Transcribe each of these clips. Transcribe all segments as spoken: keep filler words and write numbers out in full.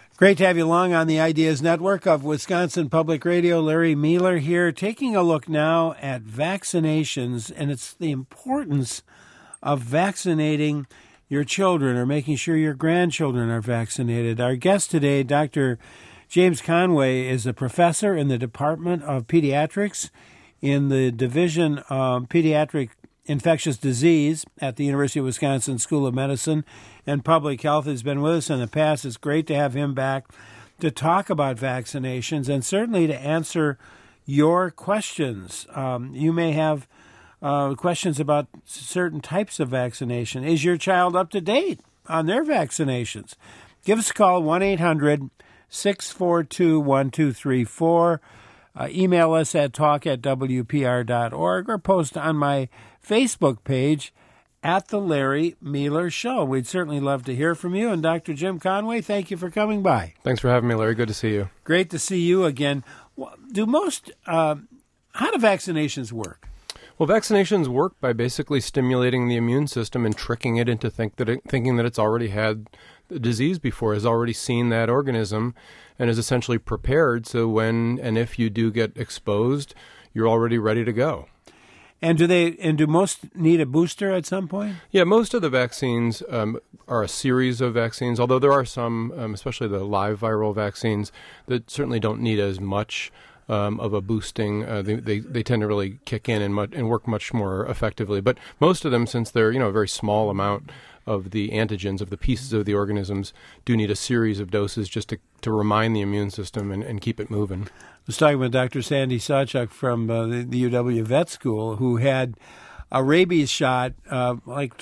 Great to have you along on the Ideas Network of Wisconsin Public Radio. Larry Mueller here, taking a look now at vaccinations, and it's the importance of vaccinating your children or making sure your grandchildren are vaccinated. Our guest today, Doctor James Conway, is a professor in the Department of Pediatrics in the Division of Pediatric Infectious Disease at the University of Wisconsin School of Medicine and Public Health. Has been with us in the past. It's great to have him back to talk about vaccinations and certainly to answer your questions. Um, you may have uh, questions about certain types of vaccination. Is your child up to date on their vaccinations? Give us a call, one eight hundred six four two one two three four. Uh, email us at talk at w p r dot org or post on my Facebook page at The Larry Mueller Show. We'd certainly love to hear from you. And Doctor Jim Conway, thank you for coming by. Thanks for having me, Larry. Good to see you. Great to see you again. Do most, uh, how do vaccinations work? Well, vaccinations work by basically stimulating the immune system and tricking it into think that it, thinking that it's already had the disease before, has already seen that organism, and is essentially prepared. So when and if you do get exposed, you're already ready to go. And do they? And do most need a booster at some point? Yeah, most of the vaccines um, are a series of vaccines, although there are some, um, especially the live viral vaccines, that certainly don't need as much um, of a boosting. Uh, they, they they tend to really kick in and, much, and work much more effectively. But most of them, since they're you know a very small amount of the antigens, of the pieces of the organisms, do need a series of doses just to, to remind the immune system and, and keep it moving. I was talking with Doctor Sandy Sawchuk from uh, the, the U W Vet School, who had a rabies shot uh, like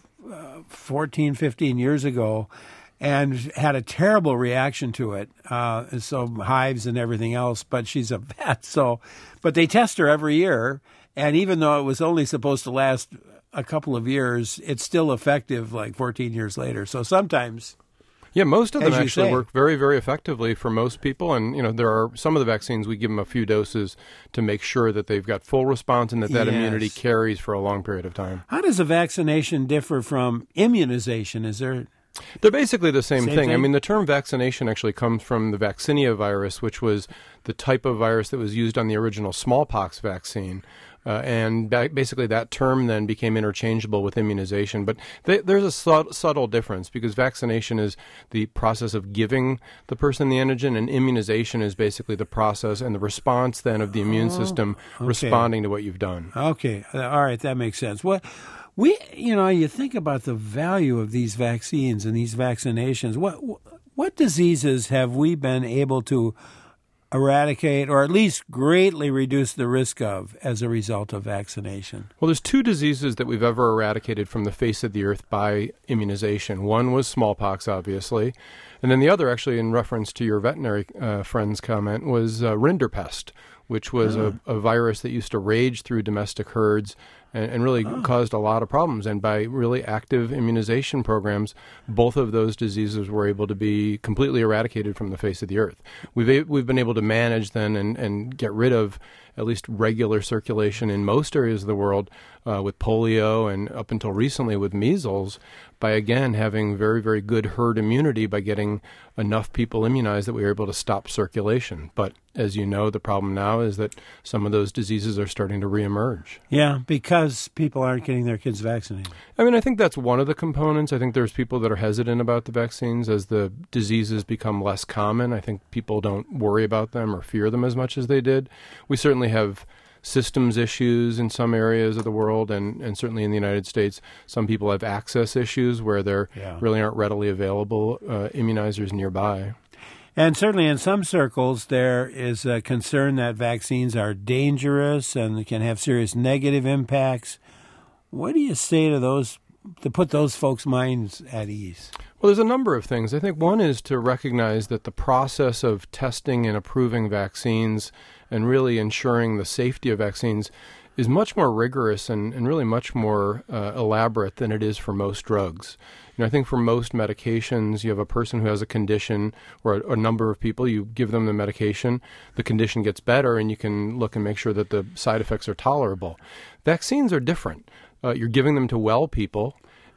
uh, fourteen, fifteen years ago and had a terrible reaction to it. Uh, so hives and everything else, but she's a vet. So, but they test her every year. And even though it was only supposed to last a couple of years, it's still effective like fourteen years later. So sometimes... Yeah, most of them As you actually say. work very, very effectively for most people. And, you know, there are some of the vaccines, we give them a few doses to make sure that they've got full response and that that Yes. immunity carries for a long period of time. How does a vaccination differ from immunization? Is there... They're basically the same, Same thing. thing? I mean, the term vaccination actually comes from the vaccinia virus, which was the type of virus that was used on the original smallpox vaccine. Uh, and ba- basically that term then became interchangeable with immunization. But th- there's a su- subtle difference because vaccination is the process of giving the person the antigen, and immunization is basically the process and the response then of the immune Oh, system okay. responding to what you've done. Okay. Uh, All right. That makes sense. What we, you know, you think about the value of these vaccines and these vaccinations. What what diseases have we been able to eradicate or at least greatly reduce the risk of as a result of vaccination? Well, there's two diseases that we've ever eradicated from the face of the earth by immunization. One was smallpox, obviously, and then the other, actually in reference to your veterinary uh, friend's comment, was uh, rinderpest, which was Oh. a, a virus that used to rage through domestic herds and, and really Oh. caused a lot of problems. And by really active immunization programs, both of those diseases were able to be completely eradicated from the face of the earth. We've a- we've been able to manage then and, and get rid of at least regular circulation in most areas of the world uh, with polio and up until recently with measles by, again, having very, very good herd immunity by getting enough people immunized that we were able to stop circulation. But as you know, the problem now is that some of those diseases are starting to reemerge. Yeah, because people aren't getting their kids vaccinated. I mean, I think that's one of the components. I think there's people that are hesitant about the vaccines as the diseases become less common. I think people don't worry about them or fear them as much as they did. We certainly have systems issues in some areas of the world, and, and certainly in the United States, some people have access issues where there Yeah. really aren't readily available uh, immunizers nearby. And certainly in some circles, there is a concern that vaccines are dangerous and can have serious negative impacts. What do you say to those, to put those folks' minds at ease? Well, there's a number of things. I think one is to recognize that the process of testing and approving vaccines and really ensuring the safety of vaccines is much more rigorous and, and really much more uh, elaborate than it is for most drugs. You know, I think for most medications, you have a person who has a condition or a, a number of people, you give them the medication, the condition gets better, and you can look and make sure that the side effects are tolerable. Vaccines are different. Uh, you're giving them to well people,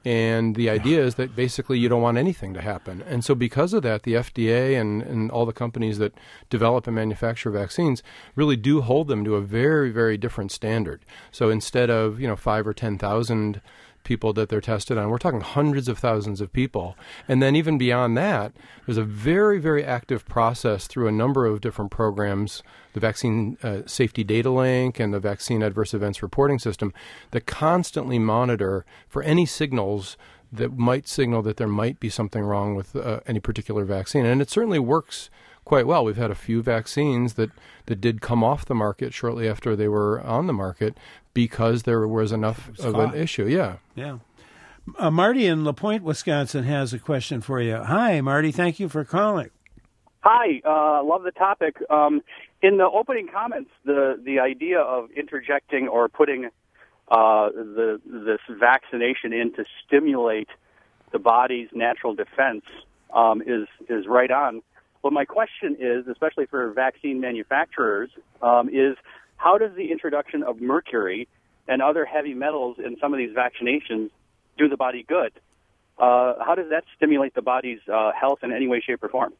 And the idea is that basically you don't want anything to happen. And so because of that, the F D A and, and all the companies that develop and manufacture vaccines really do hold them to a very, very different standard. So instead of, you know, five or ten thousand people that they're tested on, we're talking hundreds of thousands of people. And then even beyond that, there's a very, very active process through a number of different programs, the Vaccine uh, Safety Data Link and the Vaccine Adverse Events Reporting System, that constantly monitor for any signals that might signal that there might be something wrong with uh, any particular vaccine. And it certainly works quite well. We've had a few vaccines that, that did come off the market shortly after they were on the market because there was enough was of caught. an issue. Yeah. Yeah. Uh, Marty in LaPointe, Wisconsin has a question for you. Hi, Marty. Thank you for calling. Hi. Uh, love the topic. Um, in the opening comments, the, the idea of interjecting or putting uh, the this vaccination in to stimulate the body's natural defense um, is is right on. But my question is, especially for vaccine manufacturers, um, is how does the introduction of mercury and other heavy metals in some of these vaccinations do the body good? Uh, how does that stimulate the body's uh, health in any way, shape, or form?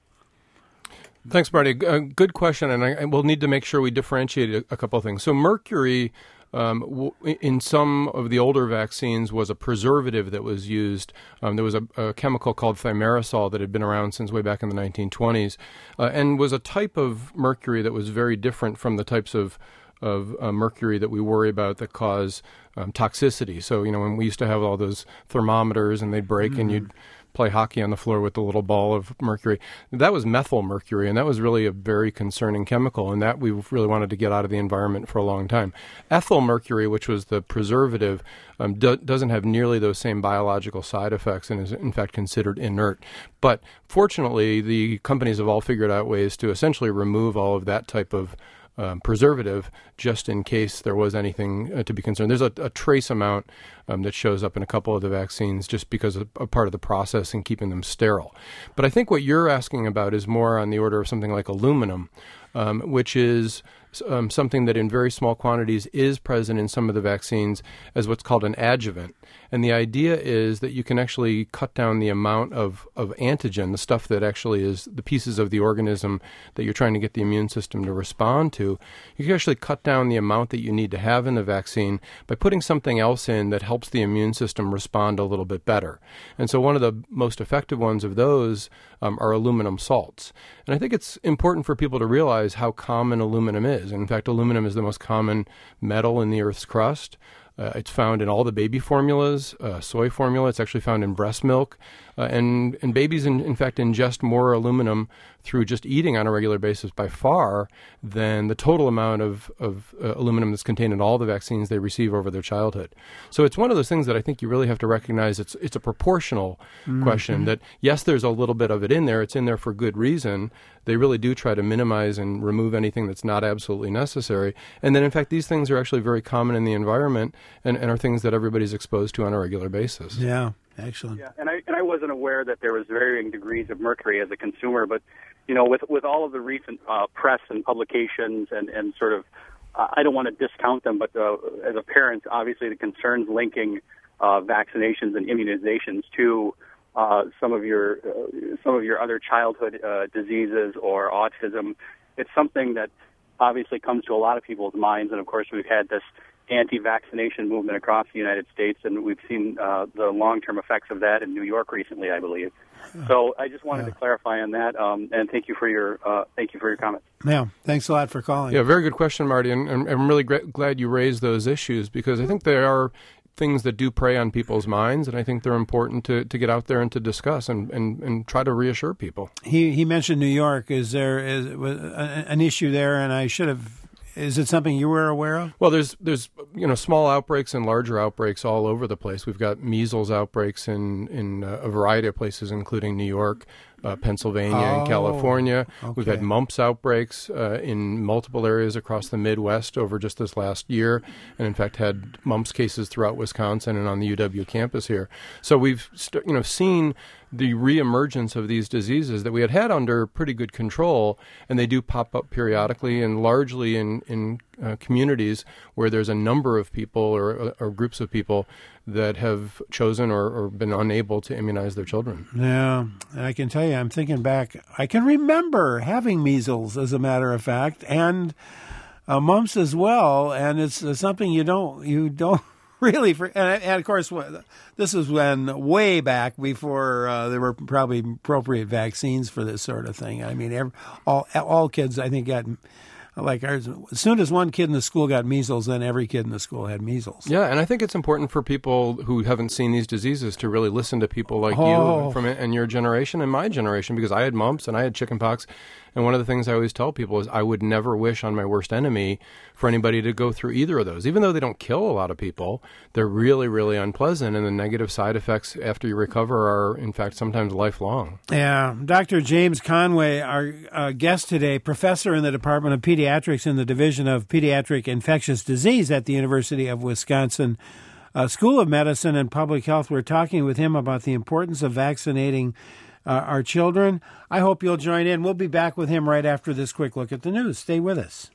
Thanks, Marty. Uh, good question, and I, I will need to make sure we differentiate a, a couple of things. So mercury, um, w- in some of the older vaccines, was a preservative that was used. Um, there was a, a chemical called thimerosal that had been around since way back in the nineteen twenties, uh, and was a type of mercury that was very different from the types of of uh, mercury that we worry about that cause um, toxicity. So, you know, when we used to have all those thermometers and they'd break mm-hmm. and you'd play hockey on the floor with the little ball of mercury, that was methyl mercury, and that was really a very concerning chemical, and that we really wanted to get out of the environment for a long time. Ethyl mercury, which was the preservative, um, do- doesn't have nearly those same biological side effects and is in fact considered inert. But fortunately, the companies have all figured out ways to essentially remove all of that type of Um, preservative, just in case there was anything uh, to be concerned. There's a, a trace amount um, that shows up in a couple of the vaccines just because of a part of the process in keeping them sterile. But I think what you're asking about is more on the order of something like aluminum, um, which is um, something that in very small quantities is present in some of the vaccines as what's called an adjuvant. And the idea is that you can actually cut down the amount of, of antigen, the stuff that actually is the pieces of the organism that you're trying to get the immune system to respond to. You can actually cut down the amount that you need to have in the vaccine by putting something else in that helps the immune system respond a little bit better. And so one of the most effective ones of those um, are aluminum salts. And I think it's important for people to realize how common aluminum is. In fact, aluminum is the most common metal in the Earth's crust. Uh, it's found in all the baby formulas, uh, soy formula. It's actually found in breast milk. Uh, and, and babies, in, in fact, ingest more aluminum through just eating on a regular basis by far than the total amount of, of uh, aluminum that's contained in all the vaccines they receive over their childhood. So it's one of those things that I think you really have to recognize. It's, it's a proportional mm-hmm. question that, yes, there's a little bit of it in there. It's in there for good reason. They really do try to minimize and remove anything that's not absolutely necessary. And then, in fact, these things are actually very common in the environment and, and are things that everybody's exposed to on a regular basis. Yeah. Excellent. Yeah, and I and I wasn't aware that there was varying degrees of mercury as a consumer, but you know, with with all of the recent uh, press and publications and and sort of, uh, I don't want to discount them, but uh, as a parent, obviously the concerns linking uh, vaccinations and immunizations to uh, some of your uh, some of your other childhood uh, diseases or autism, it's something that obviously comes to a lot of people's minds, and of course we've had this anti-vaccination movement across the United States, and we've seen uh, the long-term effects of that in New York recently, I believe. So I just wanted yeah. to clarify on that, um, and thank you for your uh, thank you for your comments. Yeah, thanks a lot for calling. Yeah, very good question, Marty, and, and I'm really gra- glad you raised those issues because I think there are things that do prey on people's minds, and I think they're important to, to get out there and to discuss and, and, and try to reassure people. He he mentioned New York. Is there is was an issue there? And I should have. Is it something you were aware of? Well, there's there's you know small outbreaks and larger outbreaks all over the place. We've got measles outbreaks in in uh, a variety of places, including New York, uh, Pennsylvania, oh, and California. Okay. We've had mumps outbreaks uh, in multiple areas across the Midwest over just this last year, and in fact had mumps cases throughout Wisconsin and on the U W campus here. So we've st- you know seen the reemergence of these diseases that we had had under pretty good control, and they do pop up periodically and largely in, in uh, communities where there's a number of people or, or groups of people that have chosen or, or been unable to immunize their children. Yeah, I can tell you, I'm thinking back, I can remember having measles, as a matter of fact, and uh, mumps as well, and it's uh, something you don't you don't really, for, and, and of course, this is when way back before uh, there were probably appropriate vaccines for this sort of thing. I mean, every, all all kids, I think, got like ours. As soon as one kid in the school got measles, then every kid in the school had measles. Yeah, and I think it's important for people who haven't seen these diseases to really listen to people like Oh. you from and your generation and my generation, because I had mumps and I had chickenpox. And one of the things I always tell people is I would never wish on my worst enemy for anybody to go through either of those. Even though they don't kill a lot of people, they're really, really unpleasant, and the negative side effects after you recover are, in fact, sometimes lifelong. Yeah. Doctor James Conway, our uh, guest today, professor in the Department of Pediatrics in the Division of Pediatric Infectious Disease at the University of Wisconsin uh, School of Medicine and Public Health. We're talking with him about the importance of vaccinating Uh, our children. I hope you'll join in. We'll be back with him right after this quick look at the news. Stay with us.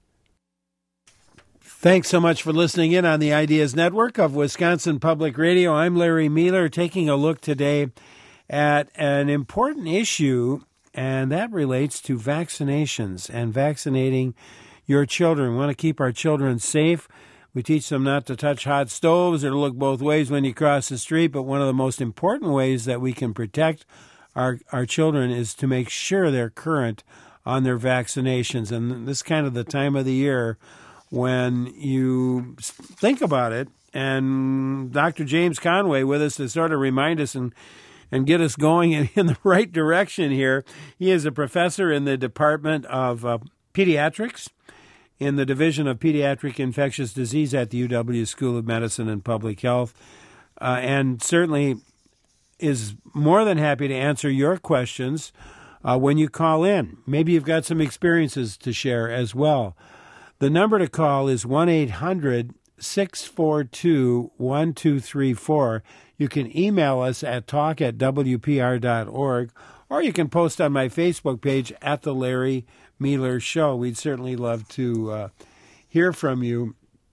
Thanks so much for listening in on the Ideas Network of Wisconsin Public Radio. I'm Larry Mealer, taking a look today at an important issue, and that relates to vaccinations and vaccinating your children. We want to keep our children safe. We teach them not to touch hot stoves or to look both ways when you cross the street, but one of the most important ways that we can protect Our, our children is to make sure they're current on their vaccinations. And this is kind of the time of the year when you think about it. And Doctor James Conway with us to sort of remind us and, and get us going in, in the right direction here. He is a professor in the Department of uh, Pediatrics in the Division of Pediatric Infectious Disease at the U W School of Medicine and Public Health. Uh, and certainly is more than happy to answer your questions uh, when you call in. Maybe you've got some experiences to share as well. The number to call is one eight hundred six four two one two three four. You can email us at talk at w p r dot org, or you can post on my Facebook page at The Larry Mealer Show. We'd certainly love to uh, hear from you.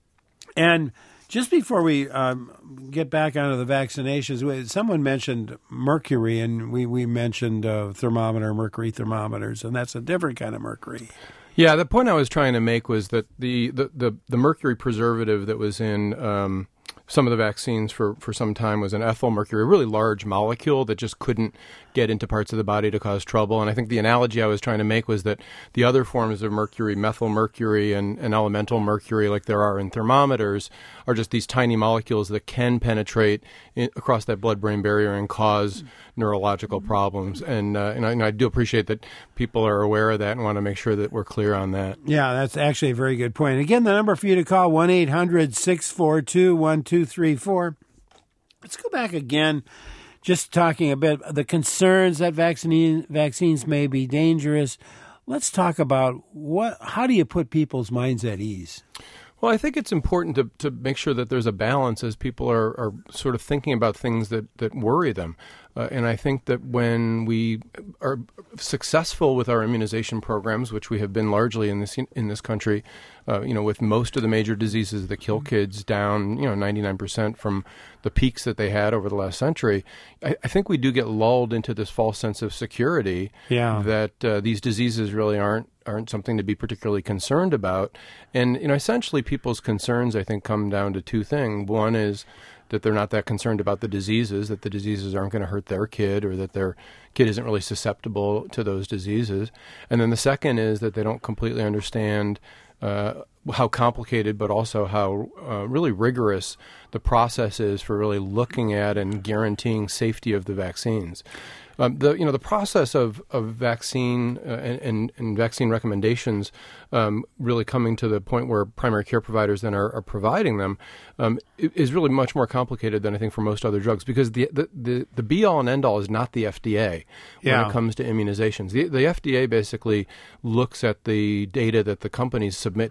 And just before we um, get back onto the vaccinations, someone mentioned mercury, and we, we mentioned uh, thermometer, mercury thermometers, and that's a different kind of mercury. Yeah, the point I was trying to make was that the, the, the, the mercury preservative that was in um, some of the vaccines for, for some time was an ethyl mercury, a really large molecule that just couldn't get into parts of the body to cause trouble. And I think the analogy I was trying to make was that the other forms of mercury, methyl mercury and, and elemental mercury, like there are in thermometers, are just these tiny molecules that can penetrate in, across that blood-brain barrier and cause neurological problems. And, uh, and, I, and I do appreciate that people are aware of that and want to make sure that we're clear on that. Yeah, that's actually a very good point. Again, the number for you to call, one eight hundred six four two one two three four. Let's go back again, just talking a bit the concerns that vaccine, vaccines may be dangerous. Let's talk about what. How do you put people's minds at ease? Well, I think it's important to, to make sure that there's a balance as people are, are sort of thinking about things that, that worry them. Uh, and I think that when we are successful with our immunization programs, which we have been largely in this in this country, uh, you know, with most of the major diseases that kill kids down, you know, ninety-nine percent from the peaks that they had over the last century, I, I think we do get lulled into this false sense of security yeah. that uh, these diseases really aren't aren't something to be particularly concerned about. And, you know, essentially people's concerns, I think, come down to two things. One is that they're not that concerned about the diseases, that the diseases aren't going to hurt their kid or that their kid isn't really susceptible to those diseases. And then the second is that they don't completely understand uh, how complicated but also how uh, really rigorous the process is for really looking at and guaranteeing safety of the vaccines. Um, the you know the process of of vaccine uh, and, and, and vaccine recommendations um, really coming to the point where primary care providers then are, are providing them um, is really much more complicated than I think for most other drugs, because the the, the, the be all and end all is not the F D A yeah. when it comes to immunizations. The, the F D A basically looks at the data that the companies submit that goes along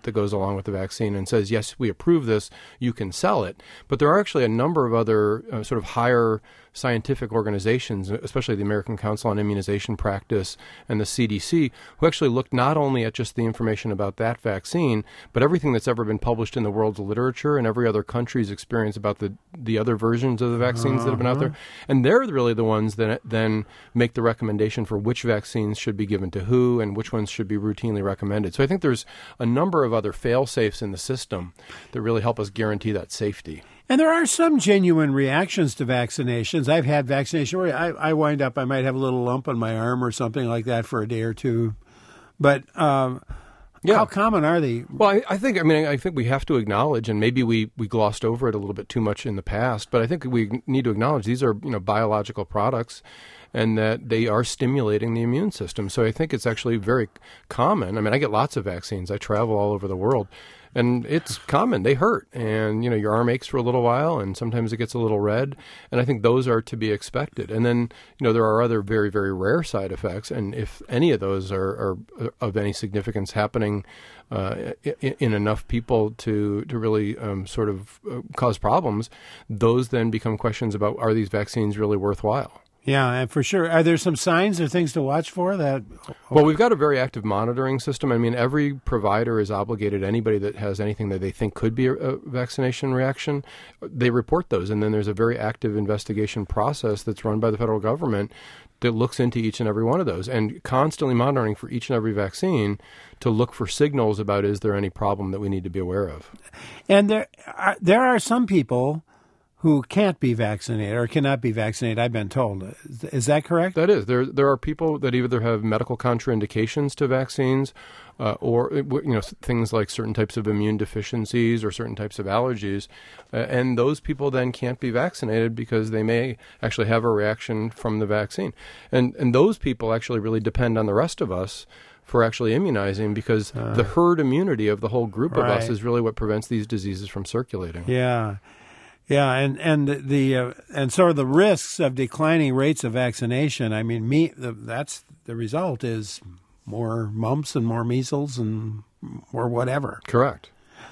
along with the vaccine and says, yes, we approve this, you can sell it. But there are actually a number of other uh, sort of higher scientific organizations, especially the American Council on Immunization Practice and the C D C, who actually looked not only at just the information about that vaccine, but everything that's ever been published in the world's literature and every other country's experience about the, the other versions of the vaccines uh-huh. that have been out there. And they're really the ones that then make the recommendation for which vaccines should be given to who and which ones should be routinely recommended. So I think there's a number of other fail-safes in the system that really help us guarantee that safety. And there are some genuine reactions to vaccinations. I've had vaccination where I, I wind up, I might have a little lump on my arm or something like that for a day or two. But um, yeah. how common are they? Well, I, I think, I mean, I think we have to acknowledge, and maybe we, we glossed over it a little bit too much in the past, but I think we need to acknowledge these are, you know, biological products and that they are stimulating the immune system. So I think it's actually very common. I mean, I get lots of vaccines. I travel all over the world. And it's common. They hurt. And, you know, your arm aches for a little while, and sometimes it gets a little red. And I think those are to be expected. And then, you know, there are other very, very rare side effects. And if any of those are, are of any significance happening uh, in, in enough people to, to really um, sort of uh, cause problems, those then become questions about, are these vaccines really worthwhile? Yeah, and for sure. Are there some signs or things to watch for that? Well, we've got a very active monitoring system. I mean, every provider is obligated, anybody that has anything that they think could be a, a vaccination reaction, they report those. And then there's a very active investigation process that's run by the federal government that looks into each and every one of those and constantly monitoring for each and every vaccine to look for signals about, is there any problem that we need to be aware of? And there are, there are some people who can't be vaccinated or cannot be vaccinated, I've been told. Is, is that correct? That is. There there are people that either have medical contraindications to vaccines uh, or you know things like certain types of immune deficiencies or certain types of allergies, uh, and those people then can't be vaccinated because they may actually have a reaction from the vaccine. And and those people actually really depend on the rest of us for actually immunizing, because uh, the herd immunity of the whole group right. of us is really what prevents these diseases from circulating. Yeah. Yeah, and and the uh, and sort of the risks of declining rates of vaccination. I mean, me the, that's the result is more mumps and more measles and or whatever. Correct.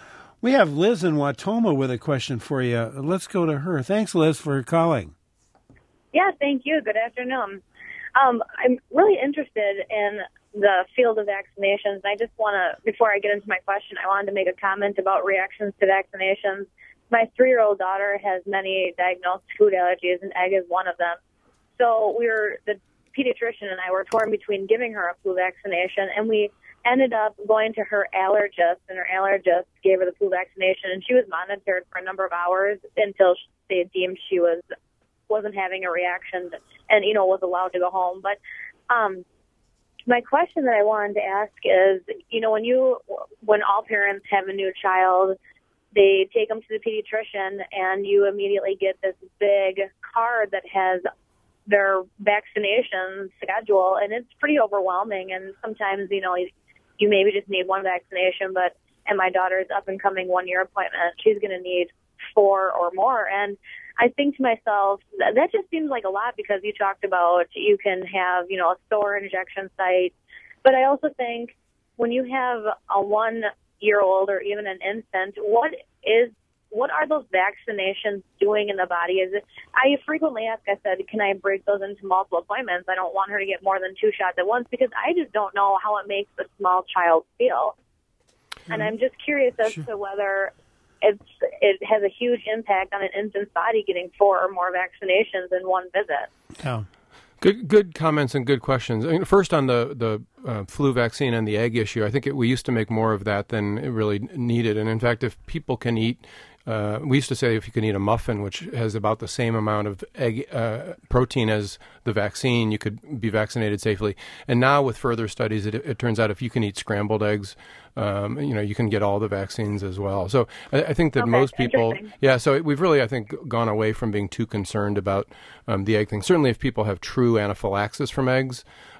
We have Liz in Wautoma with a question for you. Let's go to her. Thanks, Liz, for calling. Yeah, thank you. Good afternoon. Um, I'm really interested in the field of vaccinations. I just want to, before I get into my question, I wanted to make a comment about reactions to vaccinations. My three-year-old daughter has many diagnosed food allergies, and egg is one of them. So we were, the pediatrician and I were torn between giving her a flu vaccination, and we ended up going to her allergist, and her allergist gave her the flu vaccination, and she was monitored for a number of hours until they deemed she was, wasn't having a reaction and, you know, was allowed to go home. But um, my question that I wanted to ask is, you know, when you, when all parents have a new child, they take them to the pediatrician, and you immediately get this big card that has their vaccination schedule, and it's pretty overwhelming. And sometimes, you know, you maybe just need one vaccination, but and my daughter's up-and-coming one-year appointment, she's going to need four or more. And I think to myself, that, that just seems like a lot, because you talked about you can have, you know, a store injection site. But I also think when you have a one year old or even an infant, what is what are those vaccinations doing in the body? Is it, I frequently ask, I said, can I break those into multiple appointments? I don't want her to get more than two shots at once, because I just don't know how it makes a small child feel. Mm-hmm. And I'm just curious as sure. to whether it's it has a huge impact on an infant's body getting four or more vaccinations in one visit. Yeah. Good, good comments and good questions. I mean, first, on the the uh, flu vaccine and the egg issue, I think it, we used to make more of that than it really needed. And in fact, if people can eat, uh, we used to say if you can eat a muffin, which has about the same amount of egg uh, protein as the vaccine, you could be vaccinated safely. And now, with further studies, it, it turns out if you can eat scrambled eggs, um, you know, you can get all the vaccines as well. So I, I think that okay, most people, yeah. So we've really, I think, gone away from being too concerned about um, the egg thing. Certainly, if people have true anaphylaxis from eggs,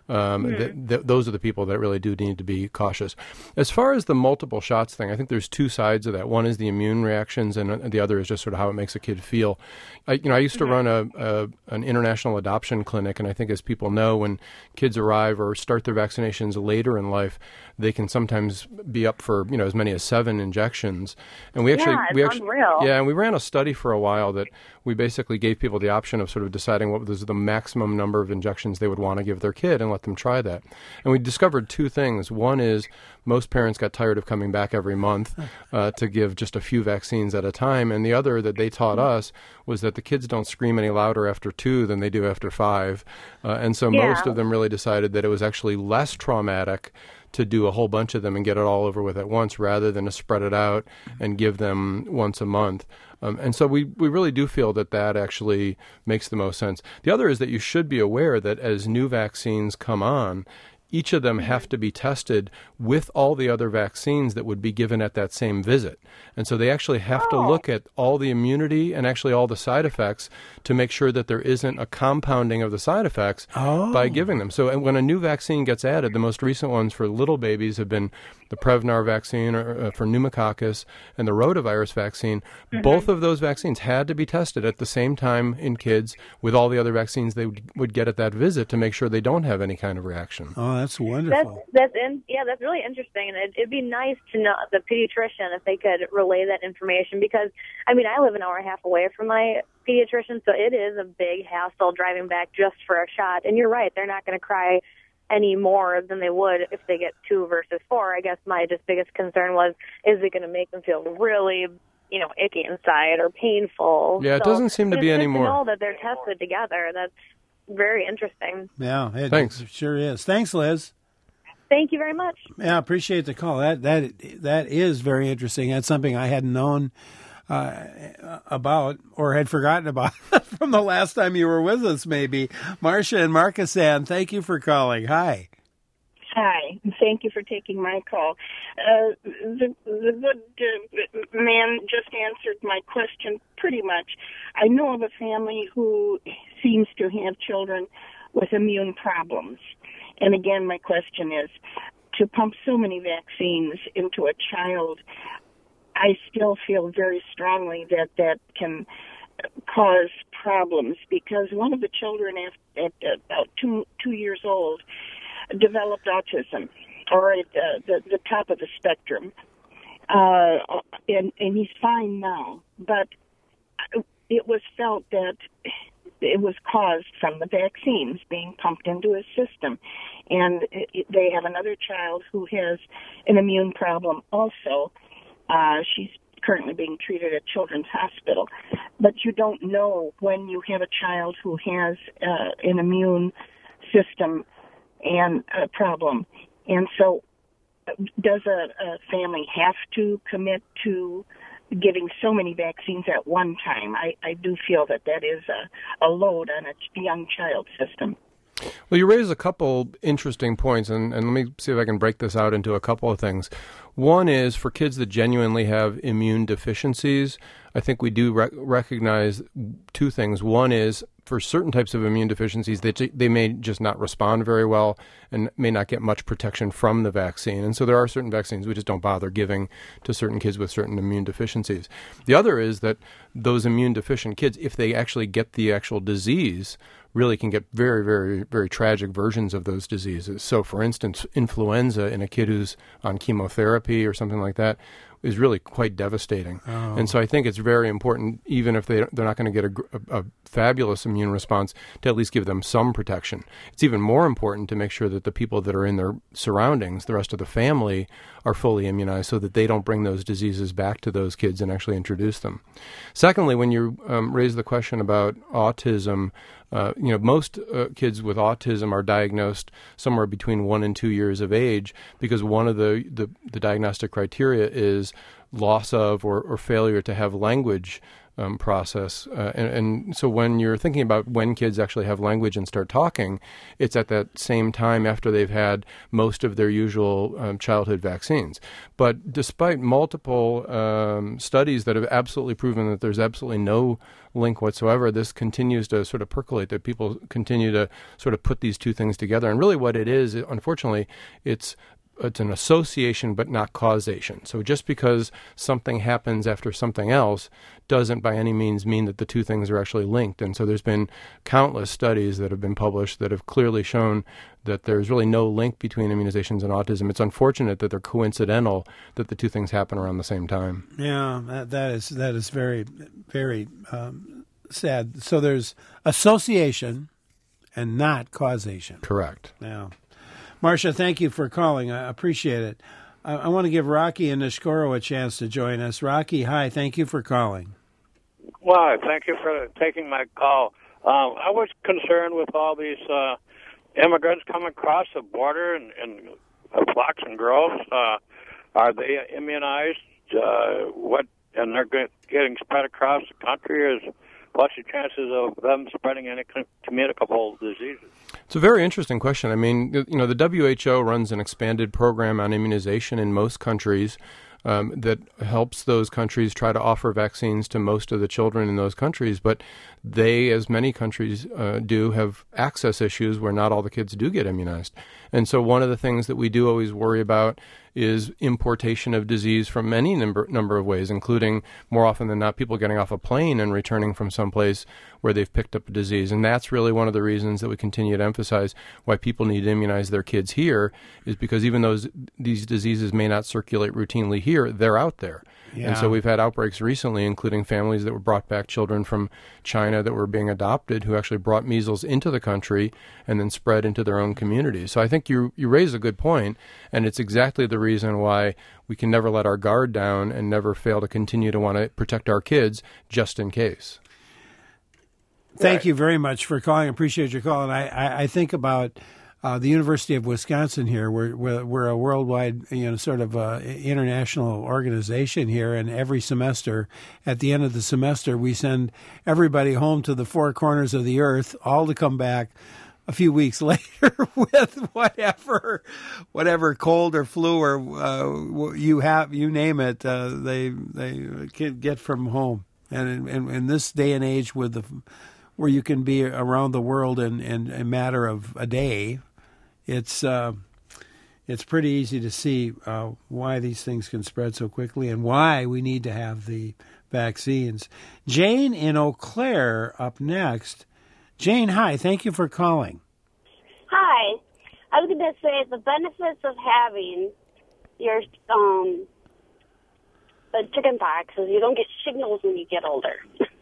Um, Mm-hmm. th- th- those are the people that really do need to be cautious. As far as the multiple shots thing, I think there's two sides of that. One is the immune reactions, and uh, the other is just sort of how it makes a kid feel. I, you know, I used to run a, a an international adoption clinic, and I think, as people know, when kids arrive or start their vaccinations later in life, they can sometimes be up for, you know, as many as seven injections. And we actually, Yeah, it's we actually, unreal. yeah, and we ran a study for a while that we basically gave people the option of sort of deciding what was the maximum number of injections they would want to give their kid and let them try that. And we discovered two things. One is most parents got tired of coming back every month uh, to give just a few vaccines at a time. And the other that they taught us was that the kids don't scream any louder after two than they do after five. Uh, and so Yeah. most of them really decided that it was actually less traumatic to do a whole bunch of them and get it all over with at once rather than to spread it out and give them once a month. Um, and so we, we really do feel that that actually makes the most sense. The other is that you should be aware that as new vaccines come on, each of them have to be tested with all the other vaccines that would be given at that same visit. And so they actually have to look at all the immunity and actually all the side effects to make sure that there isn't a compounding of the side effects Oh. by giving them. So and when a new vaccine gets added, the most recent ones for little babies have been the Prevnar vaccine or, uh, for pneumococcus and the rotavirus vaccine. Mm-hmm. Both of those vaccines had to be tested at the same time in kids with all the other vaccines they would, would get at that visit to make sure they don't have any kind of reaction. Oh, that's That's wonderful. that's in, yeah, that's really interesting, and it, it'd be nice to know the pediatrician if they could relay that information, because I mean I live an hour and a half away from my pediatrician, so it is a big hassle driving back just for a shot. And you're right, they're not going to cry any more than they would if they get two versus four. I guess my just biggest concern was, is it going to make them feel really, you know, icky inside or painful? Yeah, it So doesn't seem to just- be just any more. To know that they're tested together, that's very interesting. Yeah, it Thanks. sure is. Thanks, Liz. Thank you very much. Yeah, I appreciate the call. That that that is very interesting. That's something I hadn't known uh, about or had forgotten about from the last time you were with us, maybe. Marcia and Markesan, thank you for calling. Hi. Hi, thank you for taking my call. Uh, the the good uh, man just answered my question pretty much. I know of a family who seems to have children with immune problems. And again, my question is, to pump so many vaccines into a child, I still feel very strongly that that can cause problems, because one of the children at, at about two two years old developed autism, or at uh, the the top of the spectrum, uh, and and he's fine now. But it was felt that it was caused from the vaccines being pumped into his system, and it, they have another child who has an immune problem also. Uh, she's currently being treated at Children's Hospital, but you don't know when you have a child who has uh, an immune system and a problem. And so does a, a family have to commit to giving so many vaccines at one time? I, I do feel that that is a, a load on a young child's system. Well, you raise a couple interesting points, and, and let me see if I can break this out into a couple of things. One is for kids that genuinely have immune deficiencies, I think we do rec- recognize two things. One is for certain types of immune deficiencies, they, they may just not respond very well and may not get much protection from the vaccine. And so there are certain vaccines we just don't bother giving to certain kids with certain immune deficiencies. The other is that those immune deficient kids, if they actually get the actual disease, really can get very, very, very tragic versions of those diseases. So, for instance, influenza in a kid who's on chemotherapy or something like that is really quite devastating. Oh. And so I think it's very important, even if they, they're not going to get a, a, a fabulous immune response, to at least give them some protection. It's even more important to make sure that the people that are in their surroundings, the rest of the family, are fully immunized so that they don't bring those diseases back to those kids and actually introduce them. Secondly, when you um, raise the question about autism, Uh, you know, most uh, kids with autism are diagnosed somewhere between one and two years of age, because one of the, the, the diagnostic criteria is loss of or, or failure to have language um, process. Uh, and, and so when you're thinking about when kids actually have language and start talking, it's at that same time after they've had most of their usual um, childhood vaccines. But despite multiple um, studies that have absolutely proven that there's absolutely no link whatsoever, this continues to sort of percolate, that people continue to sort of put these two things together. And really what it is, unfortunately, it's it's an association but not causation. So just because something happens after something else doesn't by any means mean that the two things are actually linked. And so there's been countless studies that have been published that have clearly shown that there's really no link between immunizations and autism. It's unfortunate that they're coincidental, that the two things happen around the same time. Yeah, that, that is that is very, very um, sad. So there's association and not causation. Correct. Yeah. Marcia, thank you for calling. I appreciate it. I, I want to give Rocky and Nishkoro a chance to join us. Rocky, hi. Thank you for calling. Well, thank you for taking my call. Um, I was concerned with all these uh, immigrants coming across the border and, and uh, flocks and groves. Uh, are they immunized? Uh, what and they're get, getting spread across the country? Is what's the chances of them spreading any communicable diseases? It's a very interesting question. I mean, you know, the W H O runs an expanded program on immunization in most countries um, that helps those countries try to offer vaccines to most of the children in those countries. But they, as many countries uh, do, have access issues where not all the kids do get immunized. And so one of the things that we do always worry about is importation of disease from any number number of ways, including more often than not people getting off a plane and returning from someplace where they've picked up a disease. And that's really one of the reasons that we continue to emphasize why people need to immunize their kids here, is because even though these diseases may not circulate routinely here, they're out there. Yeah. And so we've had outbreaks recently, including families that were brought back children from China that were being adopted who actually brought measles into the country and then spread into their own communities. So I think you you raise a good point, and it's exactly the reason why we can never let our guard down and never fail to continue to want to protect our kids just in case. Thank right. you very much for calling. I appreciate your call. And I, I, I think about Uh, the University of Wisconsin here. We're, we're, we're a worldwide, you know, sort of uh, international organization here, and every semester, at the end of the semester, we send everybody home to the four corners of the earth, all to come back a few weeks later with whatever, whatever cold or flu or uh, you have, you name it, uh, they they can get from home. And in, in, in this day and age, with the where you can be around the world in, in a matter of a day, It's uh, it's pretty easy to see uh, why these things can spread so quickly and why we need to have the vaccines. Jane in Eau Claire up next. Jane, hi. Thank you for calling. Hi. I was going to say the benefits of having your um, the chicken pox is you don't get shingles when you get older.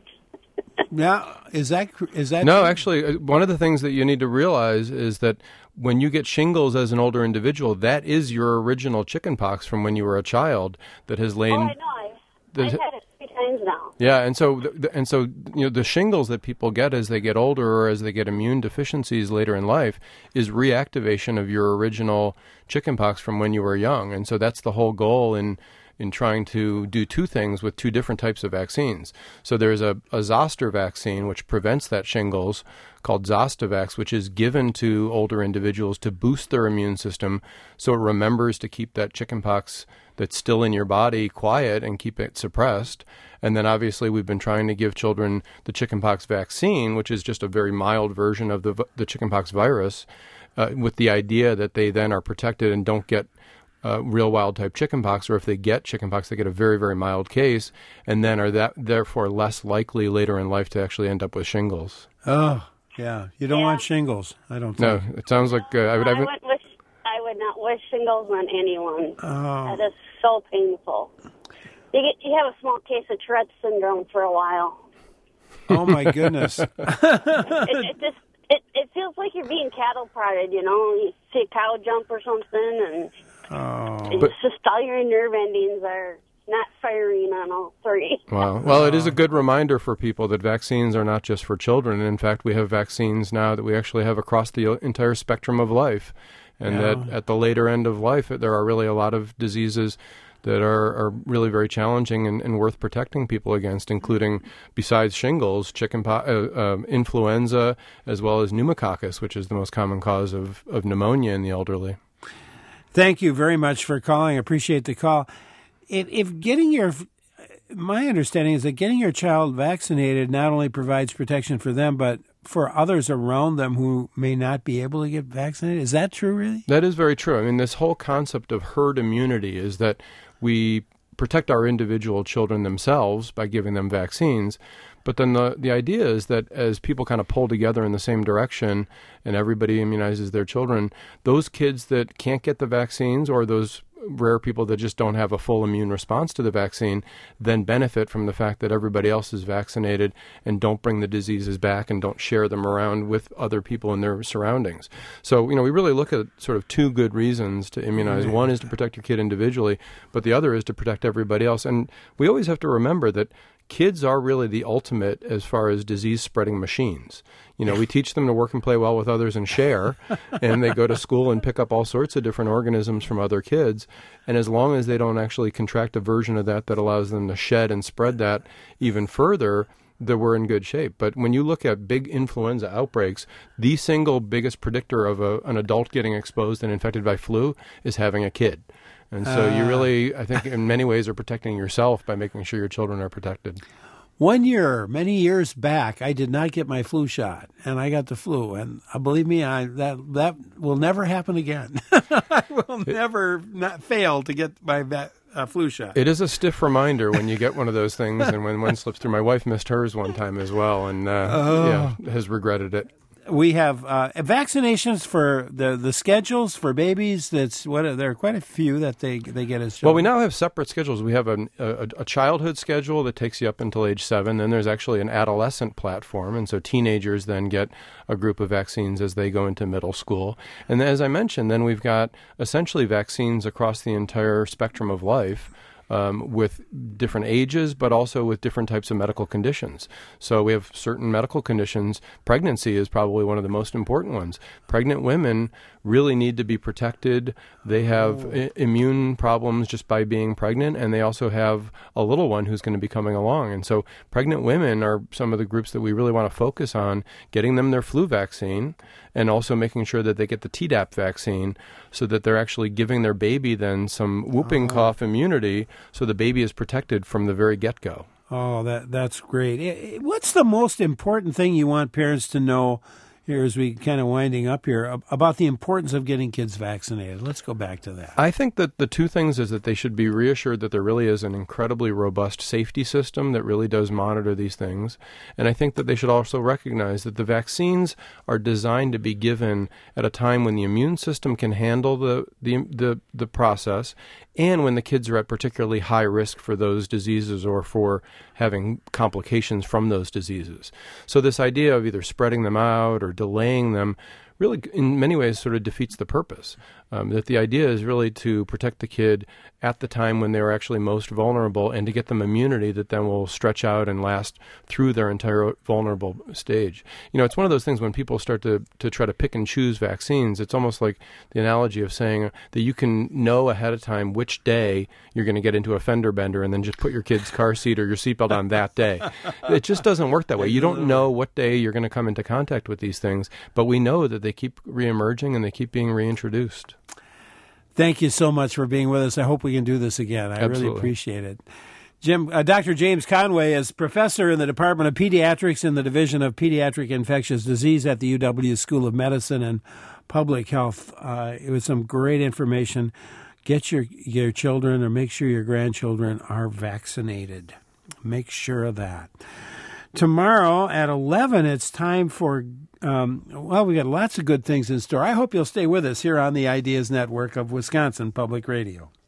Yeah, is that is that no? true? Actually, one of the things that you need to realize is that when you get shingles as an older individual, that is your original chickenpox from when you were a child that has lain. Oh, I know. I've, I've had it three times now. Yeah, and so and so you know the shingles that people get as they get older or as they get immune deficiencies later in life is reactivation of your original chickenpox from when you were young, and so that's the whole goal in. in trying to do two things with two different types of vaccines. So there's a, a zoster vaccine, which prevents that shingles, called Zostavax, which is given to older individuals to boost their immune system so it remembers to keep that chickenpox that's still in your body quiet and keep it suppressed. And then obviously we've been trying to give children the chickenpox vaccine, which is just a very mild version of the, the chickenpox virus, uh, with the idea that they then are protected and don't get Uh, real wild-type chickenpox, or if they get chickenpox, they get a very, very mild case, and then are that therefore less likely later in life to actually end up with shingles. Oh, yeah. You don't Yeah. want shingles, I don't think. No, it sounds like uh, I would. I, I would wouldn't wish, I would not wish shingles on anyone. Oh. That is so painful. You get you have a small case of Tourette's syndrome for a while. Oh, my goodness. it, it just it, it feels like you're being cattle prodded, you know. You see a cow jump or something, and Oh. it's just all your nerve endings are not firing on all three. Wow. Well, it is a good reminder for people that vaccines are not just for children. In fact, we have vaccines now that we actually have across the entire spectrum of life. And Yeah. that at the later end of life, there are really a lot of diseases that are, are really very challenging and, and worth protecting people against, including, besides shingles, chickenpox, uh, uh, influenza, as well as pneumococcus, which is the most common cause of, of pneumonia in the elderly. Thank you very much for calling. I appreciate the call. If, if getting your, my understanding is that getting your child vaccinated not only provides protection for them, but for others around them who may not be able to get vaccinated. Is that true, really? That is very true. I mean, this whole concept of herd immunity is that we protect our individual children themselves by giving them vaccines. But then the, the idea is that as people kind of pull together in the same direction and everybody immunizes their children, those kids that can't get the vaccines, or those rare people that just don't have a full immune response to the vaccine, then benefit from the fact that everybody else is vaccinated and don't bring the diseases back and don't share them around with other people in their surroundings. So, you know, we really look at sort of two good reasons to immunize. One is to protect your kid individually, but the other is to protect everybody else. And we always have to remember that kids are really the ultimate as far as disease-spreading machines. You know, we teach them to work and play well with others and share, and they go to school and pick up all sorts of different organisms from other kids. And as long as they don't actually contract a version of that that allows them to shed and spread that even further, that we're in good shape. But when you look at big influenza outbreaks, the single biggest predictor of a, an adult getting exposed and infected by flu is having a kid. And so uh, you really, I think, in many ways are protecting yourself by making sure your children are protected. One year, many years back, I did not get my flu shot, and I got the flu. And uh, believe me, I that that will never happen again. I will never not fail to get my va- uh, flu shot. It is a stiff reminder when you get one of those things, and when one slips through. My wife missed hers one time as well, and uh, oh. yeah, has regretted it. We have uh, vaccinations for the, the schedules for babies. That's what there are quite a few that they they get as children. Well, we now have separate schedules. We have a, a, a childhood schedule that takes you up until age seven. Then there's actually an adolescent platform, and so teenagers then get a group of vaccines as they go into middle school. And as I mentioned, then we've got essentially vaccines across the entire spectrum of life. Um, with different ages, but also with different types of medical conditions. So we have certain medical conditions. Pregnancy is probably one of the most important ones. Pregnant women really need to be protected. They have oh. I- immune problems just by being pregnant, and they also have a little one who's going to be coming along. And so pregnant women are some of the groups that we really want to focus on, getting them their flu vaccine and also making sure that they get the Tdap vaccine so that they're actually giving their baby then some whooping oh. cough immunity so the baby is protected from the very get-go. Oh, that that's great. What's the most important thing you want parents to know here as we kind of winding up here about the importance of getting kids vaccinated? Let's go back to that. I think that the two things is that they should be reassured that there really is an incredibly robust safety system that really does monitor these things. And I think that they should also recognize that the vaccines are designed to be given at a time when the immune system can handle the the the, the process, and when the kids are at particularly high risk for those diseases or for having complications from those diseases. So this idea of either spreading them out or delaying them really in many ways sort of defeats the purpose. Um, that the idea is really to protect the kid at the time when they're actually most vulnerable and to get them immunity that then will stretch out and last through their entire vulnerable stage. You know, it's one of those things when people start to, to try to pick and choose vaccines, it's almost like the analogy of saying that you can know ahead of time which day you're going to get into a fender bender and then just put your kid's car seat or your seatbelt on that day. It just doesn't work that way. You don't know what day you're going to come into contact with these things, but we know that they keep reemerging and they keep being reintroduced. Thank you so much for being with us. I hope we can do this again. I Absolutely. really appreciate it. Jim, uh, Doctor James Conway is professor in the Department of Pediatrics in the Division of Pediatric Infectious Disease at the U W School of Medicine and Public Health. Uh, it was some great information. Get your, your children or make sure your grandchildren are vaccinated. Make sure of that. Tomorrow at eleven, it's time for, um, well, we got lots of good things in store. I hope you'll stay with us here on the Ideas Network of Wisconsin Public Radio.